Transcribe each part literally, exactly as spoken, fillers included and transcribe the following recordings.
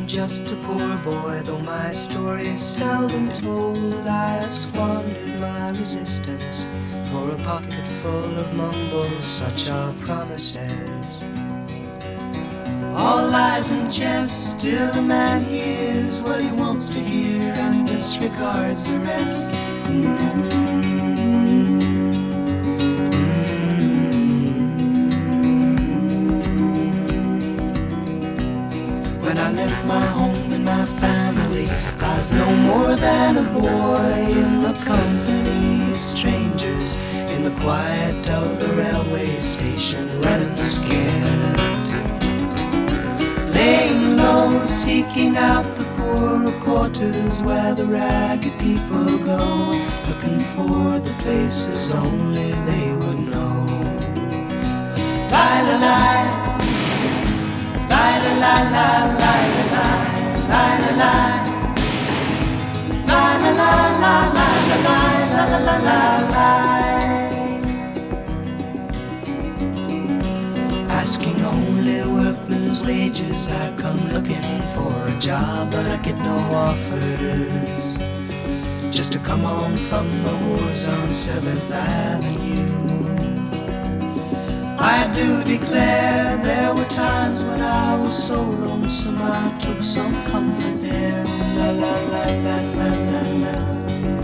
just a poor boy, though my story is seldom told. I squandered my resistance for a pocket full of mumbles, such are promises. All lies and jest, still a man hears what he wants to hear and disregards the rest. When I left my home and my family, I was no more than a boy in the company of strangers, in the quiet of the railway station, running scared, laying low, seeking out the poorer quarters where the ragged people go, looking for the places only they would know. Lie-la-lie, lie-la-lie, lie-la-lie, lie-la-lie, lie-la-lie, lie-la-lie, lie-la-lie. Asking only workmen's wages, I come looking for a job, but I get no offers. Just to come on from the wars on seventh Avenue. I do declare there were times when I was so lonesome I took some comfort there. La la la la la la la.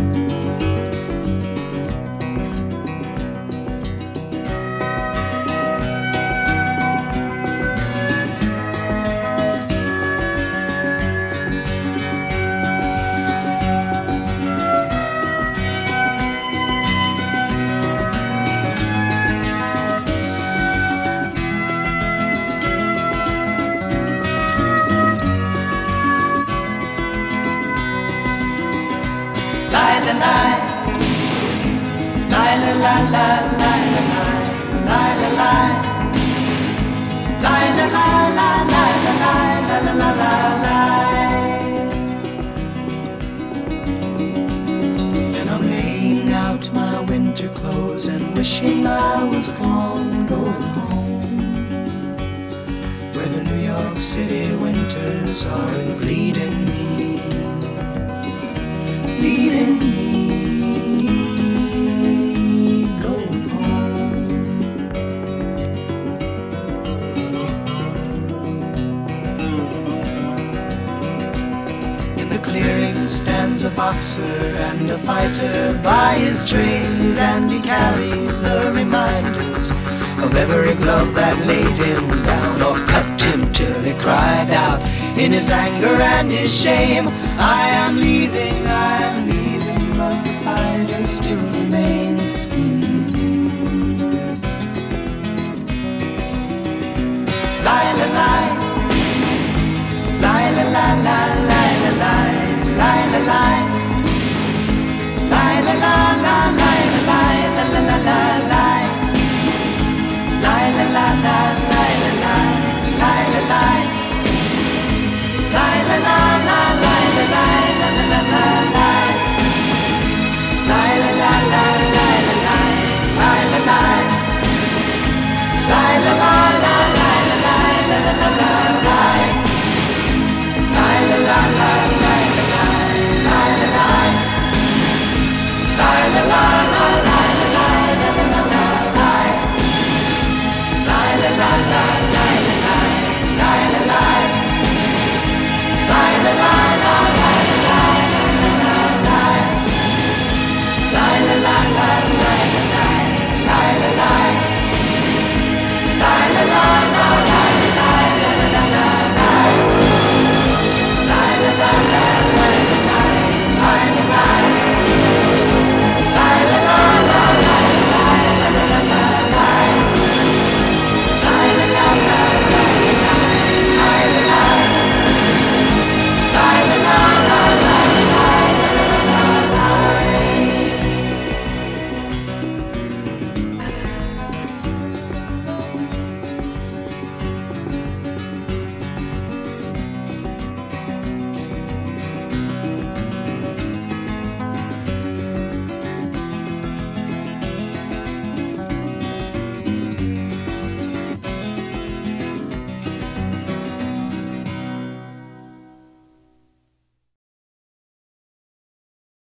And I'm laying out my winter clothes and wishing I was gone, going home, where the New York City winters are bleeding me, bleeding me. Stands a boxer and a fighter by his trade, and he carries the reminders of every glove that laid him down or cut him till he cried out in his anger and his shame, I am leaving, I am leaving, but the fighter still